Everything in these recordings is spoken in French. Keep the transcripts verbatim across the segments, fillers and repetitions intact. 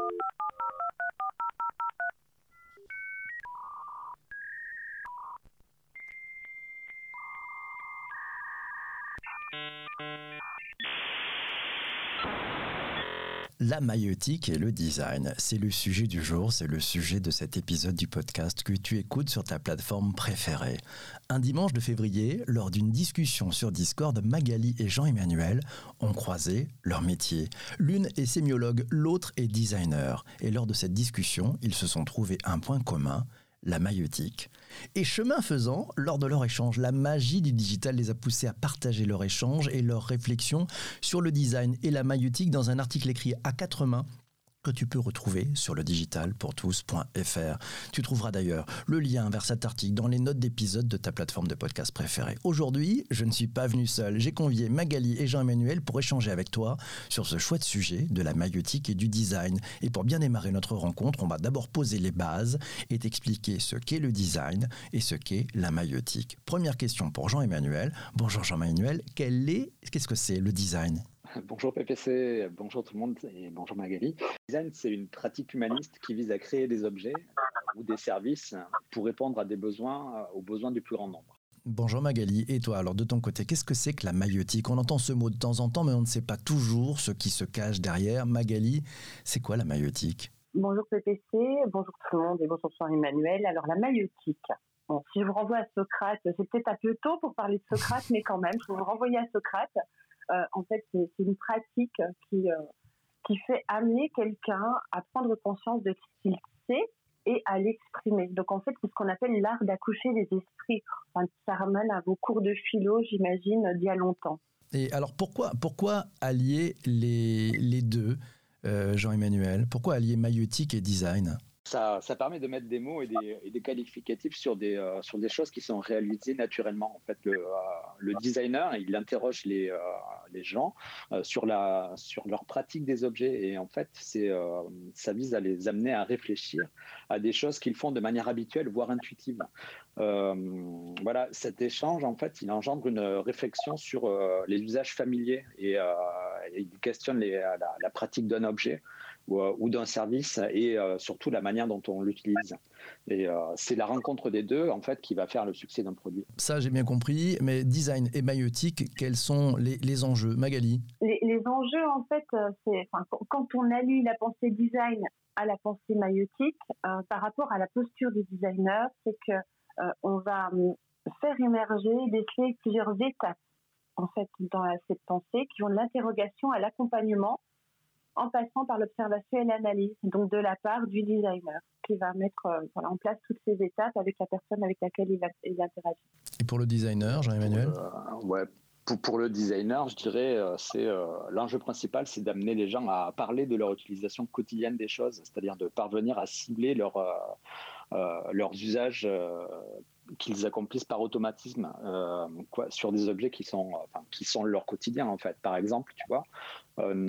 La maïeutique et le design, c'est le sujet du jour, c'est le sujet de cet épisode du podcast que tu écoutes sur ta plateforme préférée. Un dimanche de février, lors d'une discussion sur Discord, Magali et Jean-Emmanuel ont croisé leur métier. L'une est sémiologue, l'autre est designer. Et lors de cette discussion, ils se sont trouvés un point commun, la maïeutique. Et chemin faisant, lors de leur échange, la magie du digital les a poussés à partager leur échange et leurs réflexions sur le design et la maïeutique dans un article écrit à quatre mains que tu peux retrouver sur le digital pour tous point f r. Tu trouveras d'ailleurs le lien vers cet article dans les notes d'épisode de ta plateforme de podcast préférée. Aujourd'hui, je ne suis pas venu seul. J'ai convié Magali et Jean-Emmanuel pour échanger avec toi sur ce chouette sujet de la maïeutique et du design. Et pour bien démarrer notre rencontre, on va d'abord poser les bases et t'expliquer ce qu'est le design et ce qu'est la maïeutique. Première question pour Jean-Emmanuel. Bonjour Jean-Emmanuel, quel est, qu'est-ce que c'est le design ? Bonjour P P C, bonjour tout le monde et bonjour Magali. Le design, c'est une pratique humaniste qui vise à créer des objets ou des services pour répondre à des besoins, aux besoins du plus grand nombre. Bonjour Magali, et toi, alors de ton côté, qu'est-ce que c'est que la maïeutique ? On entend ce mot de temps en temps, mais on ne sait pas toujours ce qui se cache derrière. Magali, c'est quoi la maïeutique ? Bonjour P P C, bonjour tout le monde et bonjour Jean-Emmanuel. Alors la maïeutique, bon, si je vous renvoie à Socrate, c'est peut-être un peu tôt pour parler de Socrate, mais quand même, je vais vous renvoyer à Socrate. Euh, en fait, c'est, c'est une pratique qui, euh, qui fait amener quelqu'un à prendre conscience de ce qu'il sait et à l'exprimer. Donc, en fait, c'est ce qu'on appelle l'art d'accoucher des esprits. Enfin, ça ramène à vos cours de philo, j'imagine, d'il y a longtemps. Et alors, pourquoi, pourquoi allier les, les deux, euh, Jean-Emmanuel ? Pourquoi allier maïeutique et design ? Ça, ça permet de mettre des mots et des, et des qualificatifs sur des, euh, sur des choses qui sont réalisées naturellement. En fait, le, euh, le designer, il interroge les, euh, les gens euh, sur, la, sur leur pratique des objets. Et en fait, c'est, euh, ça vise à les amener à réfléchir à des choses qu'ils font de manière habituelle, voire intuitive. Euh, voilà, cet échange, en fait, il engendre une réflexion sur euh, les usages familiers et, euh, et il questionne les, la, la pratique d'un objet ou, ou d'un service et euh, surtout la manière dont on l'utilise. Et euh, c'est la rencontre des deux, en fait, qui va faire le succès d'un produit. Ça, j'ai bien compris, mais design et maïeutique, quels sont les, les enjeux ? Magali ? Les, les enjeux, en fait, c'est enfin, quand on allie la pensée design à la pensée maïeutique, euh, par rapport à la posture du designer, c'est que euh, on va faire émerger, déceler plusieurs étapes, en fait, dans la, cette pensée, qui vont de l'interrogation à l'accompagnement, en passant par l'observation et l'analyse, donc de la part du designer, qui va mettre euh, voilà, en place toutes ces étapes avec la personne avec laquelle il, va, il interagit. Et pour le designer, Jean-Emmanuel ? euh, Ouais. Pour, pour le designer, je dirais, euh, c'est euh, l'enjeu principal, c'est d'amener les gens à parler de leur utilisation quotidienne des choses, c'est-à-dire de parvenir à cibler leur, euh, euh, leurs usages euh, qu'ils accomplissent par automatisme euh, quoi, sur des objets qui sont, enfin, qui sont leur quotidien, en fait. Par exemple, tu vois, un,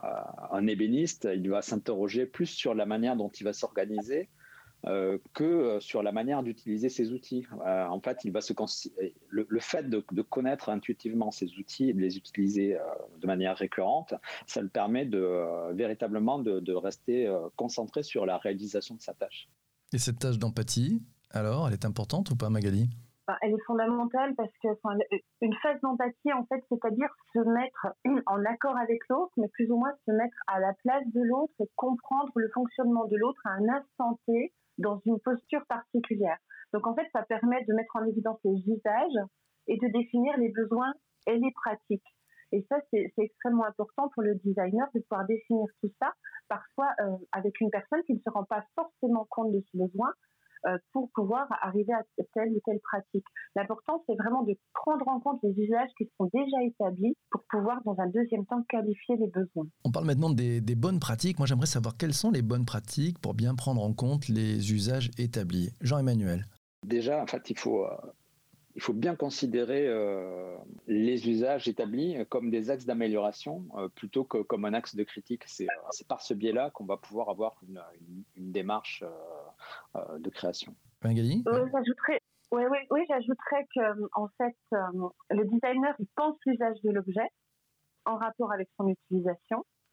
un ébéniste, il va s'interroger plus sur la manière dont il va s'organiser Euh, que sur la manière d'utiliser ces outils. Euh, en fait, il va se cons- le, le fait de, de connaître intuitivement ces outils et de les utiliser euh, de manière récurrente, ça le permet de, euh, véritablement de, de rester euh, concentré sur la réalisation de sa tâche. Et cette tâche d'empathie, alors, elle est importante ou pas, Magali ? Enfin, elle est fondamentale parce que enfin, une phase d'empathie, en fait, c'est-à-dire se mettre en accord avec l'autre, mais plus ou moins se mettre à la place de l'autre et comprendre le fonctionnement de l'autre à un instant T, dans une posture particulière. Donc en fait, ça permet de mettre en évidence les usages et de définir les besoins et les pratiques. Et ça, c'est, c'est extrêmement important pour le designer de pouvoir définir tout ça, parfois euh, avec une personne qui ne se rend pas forcément compte de ses besoins, euh, pour pouvoir arriver à telle ou telle pratique. L'important, c'est vraiment de prendre en compte les usages qui sont déjà établis pour pouvoir, dans un deuxième temps, qualifier les besoins. On parle maintenant des, des bonnes pratiques. Moi, j'aimerais savoir quelles sont les bonnes pratiques pour bien prendre en compte les usages établis. Jean-Emmanuel. Déjà, en fait, il faut, euh, il faut bien considérer euh, les usages établis comme des axes d'amélioration euh, plutôt que comme un axe de critique. C'est, euh, c'est par ce biais-là qu'on va pouvoir avoir une, une, une démarche euh, euh, de création. Magali ? Oui, j'ajouterais, oui, oui, oui, j'ajouterais que, en fait, euh, le designer, il pense l'usage de l'objet en rapport avec son utilisation.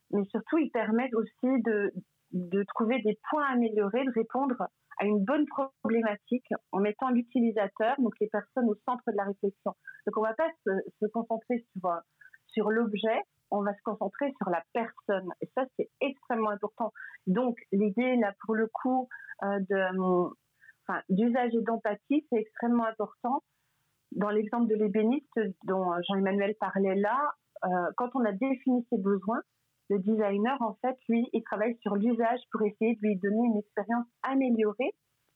mais surtout, ils permettent aussi de, de trouver des points à améliorer, de répondre à une bonne problématique en mettant l'utilisateur, donc les personnes au centre de la réflexion. Donc on ne va pas se, se concentrer sur, sur l'objet, on va se concentrer sur la personne. Et ça, c'est extrêmement important. Donc l'idée, là, pour le coup, euh, de, enfin, d'usage et d'empathie, c'est extrêmement important. Dans l'exemple de l'ébéniste dont Jean-Emmanuel parlait là, euh, quand on a défini ses besoins, le designer, en fait, lui, il travaille sur l'usage pour essayer de lui donner une expérience améliorée,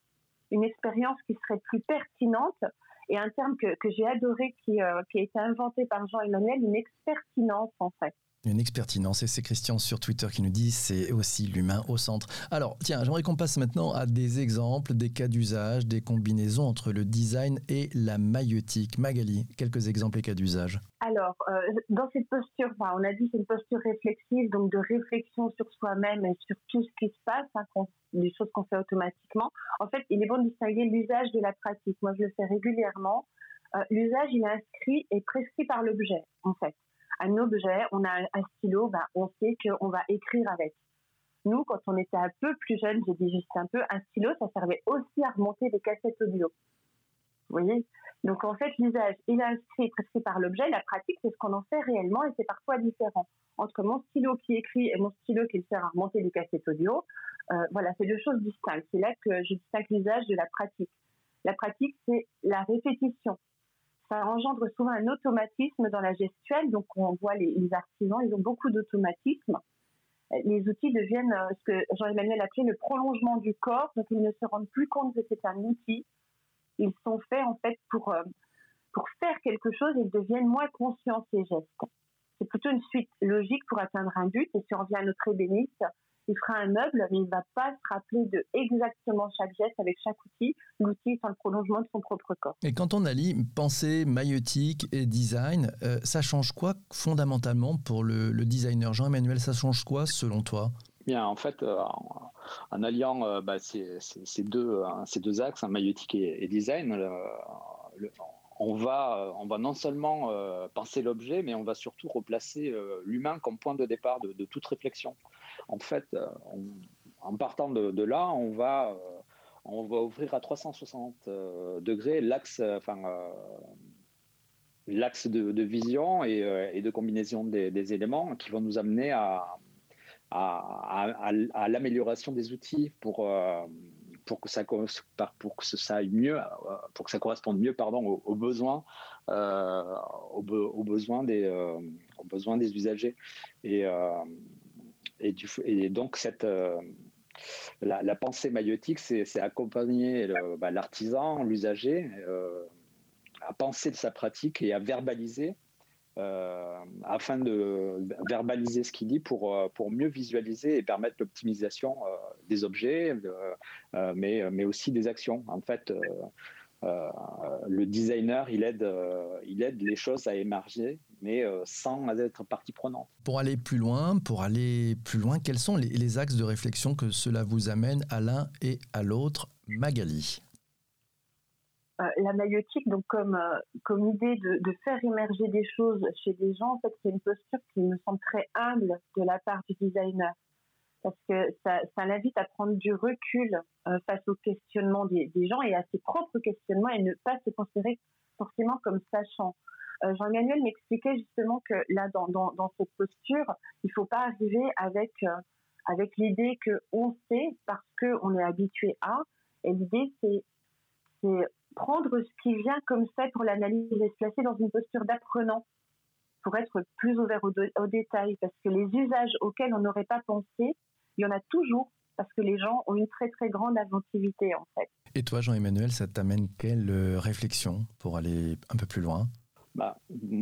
une expérience qui serait plus pertinente. Et un terme que, que j'ai adoré, qui, euh, qui a été inventé par Jean-Emmanuel, une expertinence, en fait. Une expertinence, et c'est Christian sur Twitter qui nous dit c'est aussi l'humain au centre. Alors, tiens, j'aimerais qu'on passe maintenant à des exemples, des cas d'usage, des combinaisons entre le design et la maïeutique. Magali, quelques exemples et cas d'usage. Alors, euh, dans cette posture, enfin, on a dit c'est une posture réflexive, donc de réflexion sur soi-même et sur tout ce qui se passe, hein, qu'on, des choses qu'on fait automatiquement. En fait, il est bon de distinguer l'usage de la pratique. Moi, je le fais régulièrement. Euh, l'usage, il est inscrit et prescrit par l'objet, en fait. Un objet, on a un stylo, ben, on sait qu'on va écrire avec. Nous, quand on était un peu plus jeunes, j'ai dit juste un peu, un stylo, ça servait aussi à remonter des cassettes audio. Vous voyez ? Donc, en fait, l'usage, il est inscrit et prescrit par l'objet. La pratique, c'est ce qu'on en fait réellement et c'est parfois différent. Entre mon stylo qui écrit et mon stylo qui sert à remonter des cassettes audio, euh, voilà, c'est deux choses distinctes. C'est là que je distingue l'usage de la pratique. La pratique, c'est la répétition. Ça engendre souvent un automatisme dans la gestuelle. Donc, on voit les, les artisans, ils ont beaucoup d'automatisme. Les outils deviennent euh, ce que Jean-Emmanuel appelait le prolongement du corps. Donc, ils ne se rendent plus compte que c'est un outil. Ils sont faits, en fait, pour, euh, pour faire quelque chose et ils deviennent moins conscients de ces gestes. C'est plutôt une suite logique pour atteindre un but. Et si on revient à notre ébéniste, il fera un meuble, mais il ne va pas se rappeler de exactement chaque geste avec chaque outil. L'outil est le prolongement de son propre corps. Et quand on allie pensée, maïeutique et design, euh, ça change quoi fondamentalement pour le, le designer ? Jean-Emmanuel, ça change quoi selon toi ? Bien, en fait, euh, en, en alliant euh, bah, ces, ces, ces, deux, hein, ces deux axes, hein, maïeutique et, et design, le, le, on, va, on va non seulement euh, penser l'objet, mais on va surtout replacer euh, l'humain comme point de départ de, de toute réflexion. En fait, euh, on, en partant de, de là, on va, euh, on va ouvrir à trois cent soixante euh, degrés l'axe, euh, enfin, euh, l'axe de, de vision et, euh, et de combinaison des, des éléments qui vont nous amener à À, à, à l'amélioration des outils pour, euh, pour, que ça, pour que ça aille mieux, pour que ça corresponde mieux pardon, aux, aux, besoins, euh, aux, aux, besoins des, euh, aux besoins des usagers. Et, euh, et, du, et donc, cette, euh, la, la pensée maïeutique, c'est, c'est accompagner le, bah, l'artisan, l'usager, euh, à penser de sa pratique et à verbaliser. Euh, afin de verbaliser ce qu'il dit pour, pour mieux visualiser et permettre l'optimisation euh, des objets, euh, mais, mais aussi des actions. En fait, euh, euh, le designer, il aide, euh, il aide les choses à émerger, mais euh, sans être partie prenante. Pour aller plus loin, pour aller plus loin, quels sont les, les axes de réflexion que cela vous amène à l'un et à l'autre, Magali ? Euh, la maïeutique, donc comme, euh, comme idée de, de faire émerger des choses chez des gens, en fait, c'est une posture qui me semble très humble de la part du designer. Parce que ça, ça l'invite à prendre du recul euh, face au questionnement des, des gens et à ses propres questionnements et ne pas se considérer forcément comme sachant. Euh, Jean-Emmanuel m'expliquait justement que là, dans, dans, dans cette posture, il ne faut pas arriver avec, euh, avec l'idée qu'on sait parce qu'on est habitué à. Et l'idée, c'est, c'est prendre ce qui vient comme ça pour l'analyse et se placer dans une posture d'apprenant pour être plus ouvert aux, de, aux détails. Parce que les usages auxquels on n'aurait pas pensé, il y en a toujours parce que les gens ont une très très grande inventivité en fait. Et toi Jean-Emmanuel, ça t'amène quelle réflexion pour aller un peu plus loin ? Bah,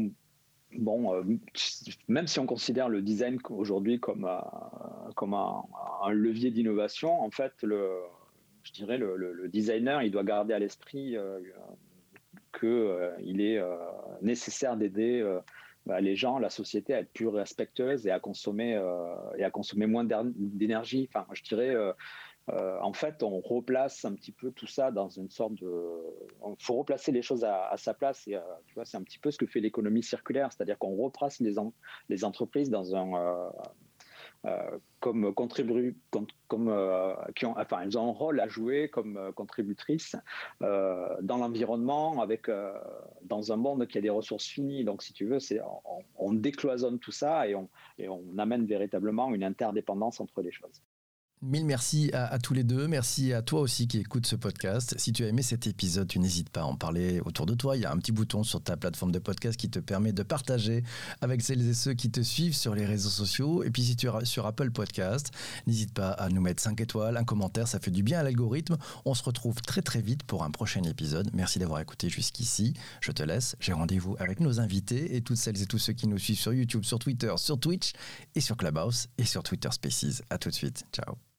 bon, euh, même si on considère le design aujourd'hui comme, euh, comme un, un levier d'innovation, en fait, le, je dirais le, le, le designer, il doit garder à l'esprit euh, qu'il euh, est euh, nécessaire d'aider euh, bah, les gens, la société à être plus respectueuse et à consommer, euh, et à consommer moins d'énergie. Enfin, je dirais, euh, euh, en fait, on replace un petit peu tout ça dans une sorte de... Il faut replacer les choses à, à sa place. Et, euh, tu vois, c'est un petit peu ce que fait l'économie circulaire, c'est-à-dire qu'on replace les, en, les entreprises dans un... Euh, euh, comme contribu comme, comme euh, qui ont, enfin, elles ont un rôle à jouer comme euh, contributrices euh, dans l'environnement, avec euh, dans un monde qui a des ressources finies. Donc, si tu veux, c'est on, on décloisonne tout ça et on et on amène véritablement une interdépendance entre les choses. Mille merci à, à tous les deux. Merci à toi aussi qui écoute ce podcast. Si tu as aimé cet épisode, tu n'hésites pas à en parler autour de toi. Il y a un petit bouton sur ta plateforme de podcast qui te permet de partager avec celles et ceux qui te suivent sur les réseaux sociaux. Et puis si tu es sur Apple Podcast, n'hésite pas à nous mettre cinq étoiles, un commentaire, ça fait du bien à l'algorithme. On se retrouve très très vite pour un prochain épisode. Merci d'avoir écouté jusqu'ici. Je te laisse. J'ai rendez-vous avec nos invités et toutes celles et tous ceux qui nous suivent sur YouTube, sur Twitter, sur Twitch et sur Clubhouse et sur Twitter Spaces. À tout de suite. Ciao.